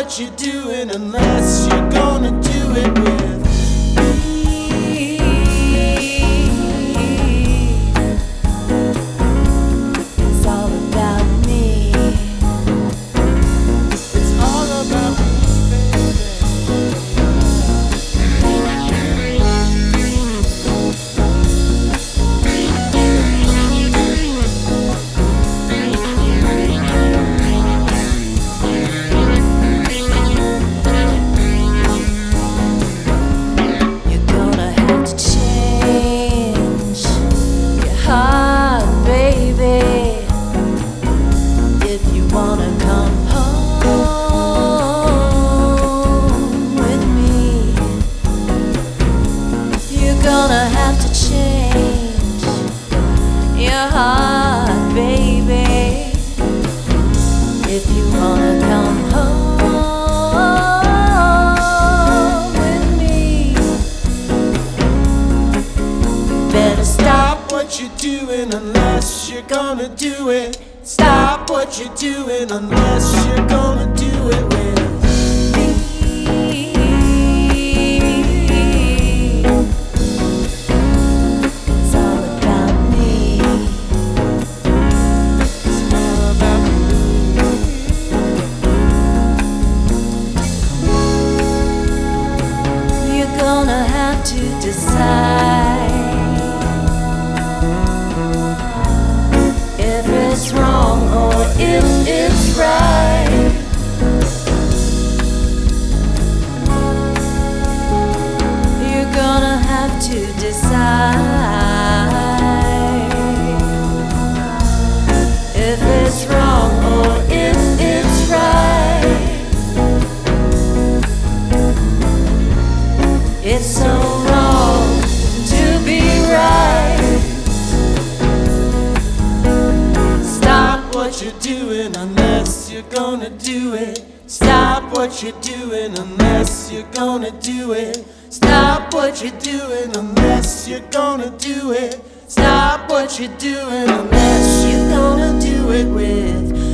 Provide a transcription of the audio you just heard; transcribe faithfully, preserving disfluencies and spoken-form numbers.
what you're doing unless you're gonna do it with me. It's all about me. It's all about me, gonna have to change your heart, baby, if you wanna come home with me. Better stop what you're doing unless you're gonna do it. Stop what you're doing unless you're gonna do it with to decide if it's wrong or if it's right. You're gonna have to decide if it's wrong or if it's right. It's so wrong to be right. Stop what you're doing unless you're gonna do it. Stop what you're doing unless you're gonna do it. Stop what you're doing unless you're gonna do it. Stop what you're doing unless you're gonna do it with